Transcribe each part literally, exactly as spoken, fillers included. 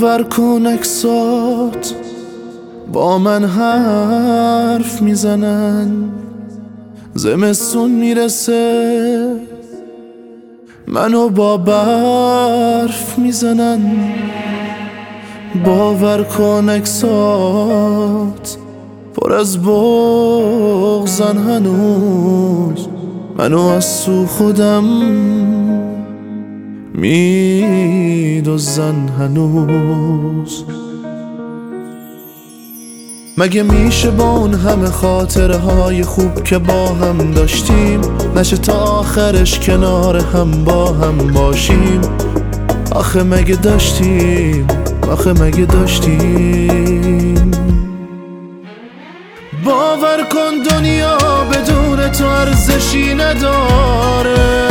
باور کن اکسات با من حرف میزنن، زمستون میرسه منو با برف میزنن. باور کن اکسات پر از بغضن، هنوز منو از تو خودم میدوزن هنوز. مگه میشه با اون همه خاطره های خوب که با هم داشتیم نشه تا آخرش کنار هم با هم باشیم؟ آخه مگه داشتیم، آخه مگه داشتیم؟ باور کن دنیا بدون تو ارزشی نداره،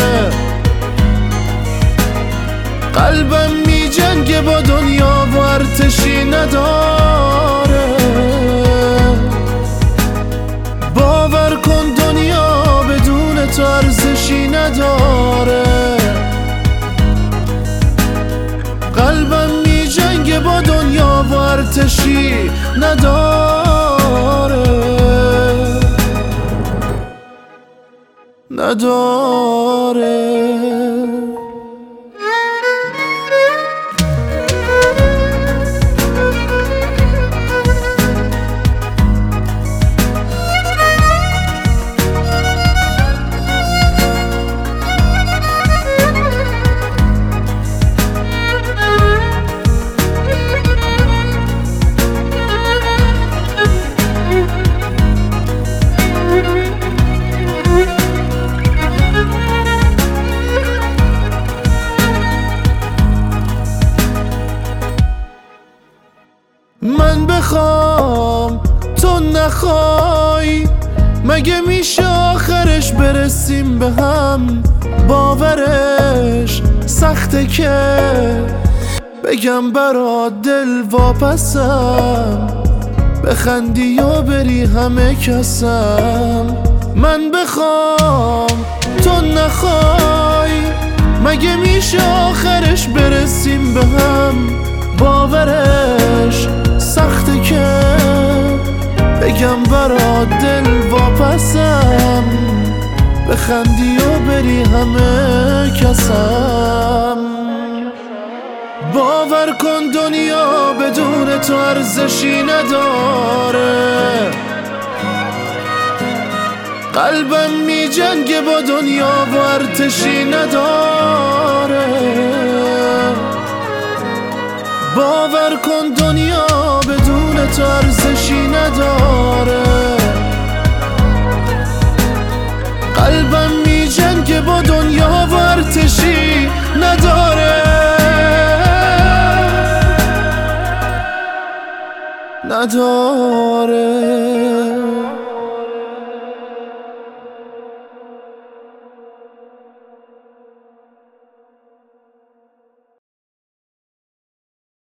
قلبم می جنگه با دنیا و ارتشی نداره. باور کن دنیا بدون تو ارزشی نداره، قلبم می جنگه با دنیا و ارتشی نداره نداره. من بخوام تو نخوای، مگه میشه آخرش برسیم به هم؟ باورش سخته که بگم برات دل واپسم، بخندی و بری همه کسم. من بخوام تو نخوای، مگه میشه آخرش برسیم به هم؟ باورش سخته که بگم برات دل واپسم، بخندی و بری همه کسم. باور کن دنیا بدون تو ارزشی نداره، قلبم می جنگه با دنیا و ارتشی نداره. باور کن دنیا بدون تو ارزشی نداره، قلبم می جنگه با دنیا و ارتشی نداره نداره.